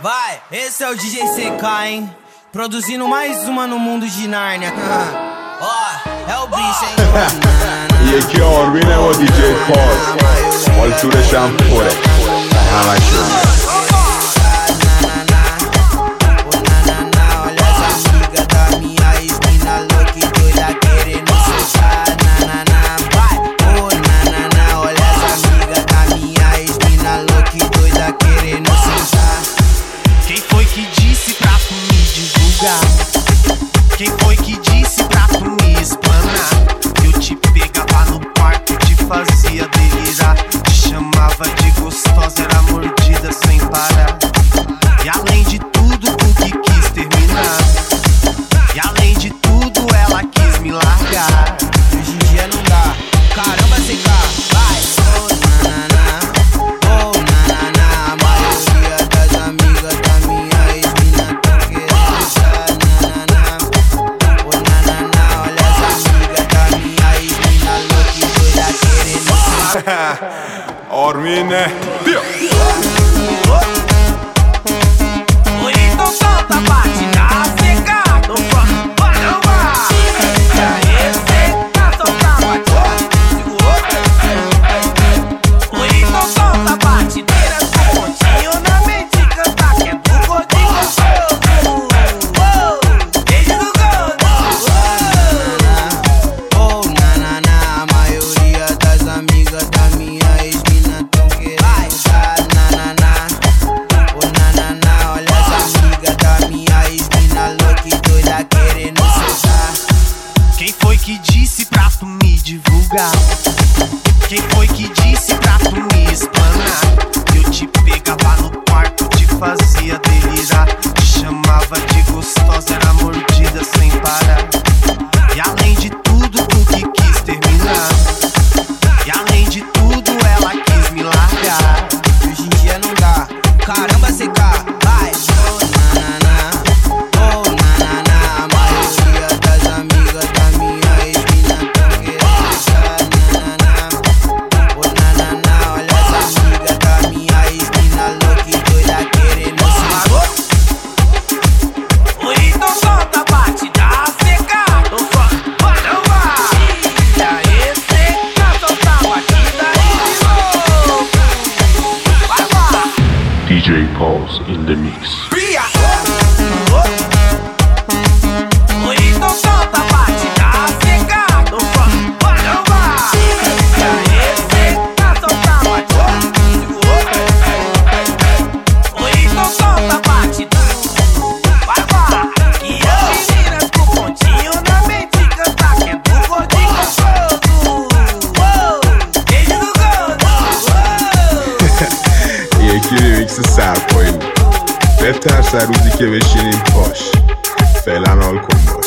Vai, esse é o DJ CK, hein? Produzindo mais uma no mundo de Nárnia. Ó, é o bicho, hein? E aqui é o Armin, é o DJ Pause. Altura Champore. Relaxa. Quem foi que disse pra tu me divulgar? Quem foi que disse pra tu me explanar? Eu te pegava no quarto, te fazia delirar, te chamava de gostosa, era mordida sem parar. E além de tudo, tu que quis terminar. E além de tudo, ela quis me largar. Hoje em dia não dá, caramba, CK, vai! A maioria das amigas da minha ex-mina tão querendo deixar, olha essa amiga da minha ex-mina louca e doida querendo. Armin, Então solta, bate na seca, tô falando, caramba. E aí, seca, solta, bate, segurou. Então solta, bate, tira com pontinho na mente, canta que é do gordinho gostoso. Beijo do gordo. A maioria das amigas da minha ex-mina tão querendo dar, olha essa amiga da minha ex-mina louca e doida querendo soltar. Quem foi que disse pra tu me divulgar? Quem foi que disse pra tu me explanar? Eu te pegava no quarto, te fazia delirar, te chamava de gostosa, era mordida sem parar. E além de tudo, tu que quis terminar. E além de tudo, ela quis me largar. Hoje em dia não dá, caramba, CK, vai! A maioria das amigas da minha ex-mina tão querendo deixar, olha essa amiga da minha ex-mina louca e doida querendo Então solta, bate, dá seca, tô falando, caramba. E aí, seca, solta, bate, daí de novo. Vai lá. DJ Pause in the mix. Então solta, bate, dá seca, tô falando, caramba. E aí, seca, solta, bate, segurou. Então solta, bate, vai lá. E as meninas com pontinho na mente, canta que é do gordinho gostoso. Beijo do gordo. E aqui remix سرپایین بهتر سر روزی که بشینیم پاش فعلا حال کن باش.